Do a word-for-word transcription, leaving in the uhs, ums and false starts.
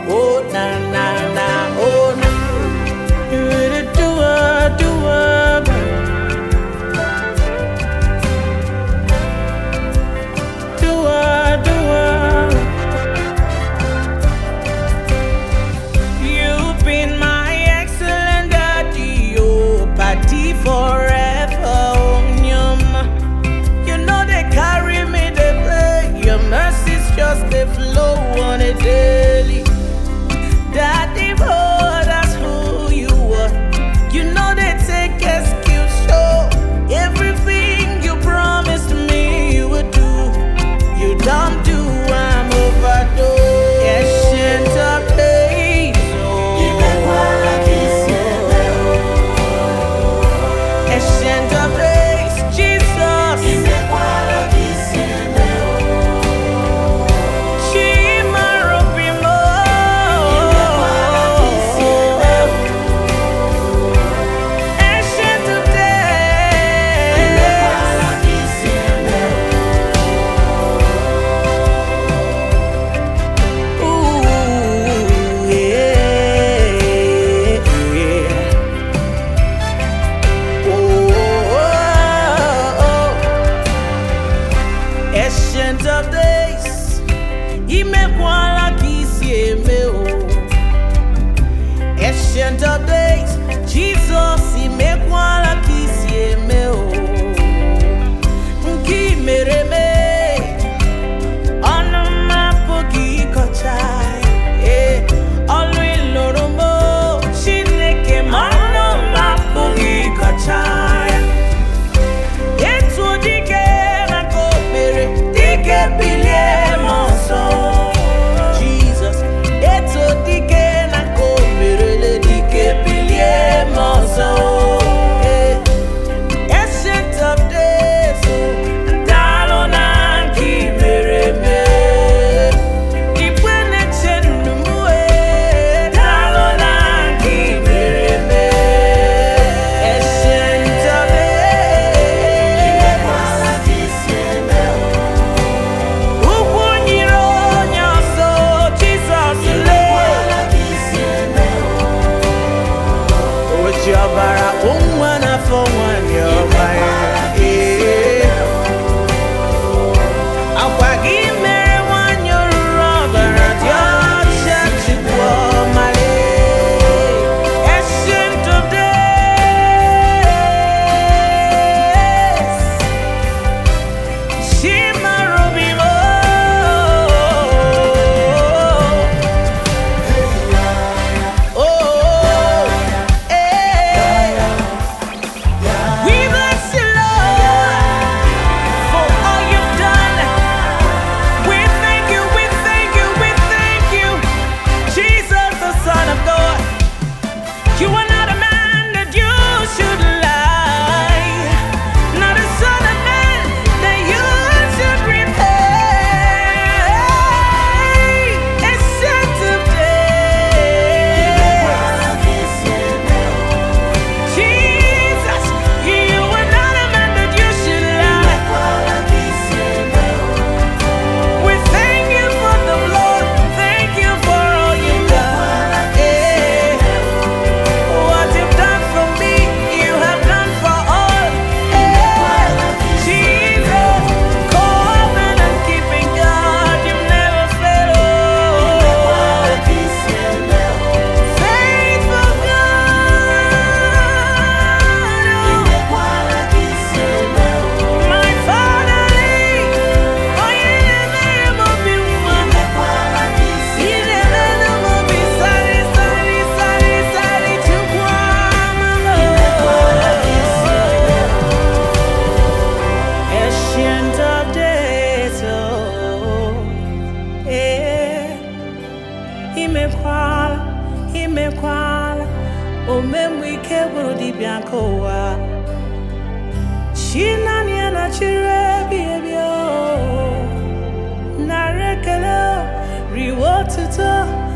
Oh na na na, oh na. Do it, do it, do it. Do it, do it. You've been my excellent daddy, oh, party forever, oh, nyum. You know they carry me, they play. Your mercies just they flow on a daily. Daddy, boy, that's who you are. You know they take excuse, show everything you promised me you would do. You don't do, I'm overdosed. Ancient of days, oh. Ancient of days, Jesus. Chimarobimo. Ancient of days. Ooh, yeah, yeah. Oh, oh, oh. Ancient of days, imekwala kisieme o. Ancient of days, Jesus, imekwala kisieme o. Nkimereme, onumapogi kochai, eh, olu iloromo, Chineke monumapogi kochai. Etu dike na kopere, dike bilie monso. Jesus, etu dike na kopere, le dike bilie monso. Eh, Ancient of days, ndalo na nkimereme. Ikwene chenumue, ndalo na nkimereme. Ancient of days. Ukwunyiro nyoso, Jesus le. Ojabara umwana for one your mind. Akwagi mere one your rubber at your church for my Ancient of days. Chimarobimo. Oh, eh. We bless you, Lord, for all you've done. We thank you, we thank you, we thank you. Jesus, the Son of God. You are not a man that you should lie, not a son of man that you should repay. Ancient of days. Jesus, you are not a man that you should lie. We thank you for the Lord, thank you for all you've done. Eh, What you've done for me, you have done for all. Eh, Jesus, covenant keeping God, you've never failed. Oh, faithful God, my Father, oh, you never move me, woman. You never move me, sorry, sorry, sorry, sorry, to Ancient of days, oh, yeah. Imekwala, imekwala, omemwike buru dibyankowa. Shinanya na chirebi ebyo, narekele riwo tuto.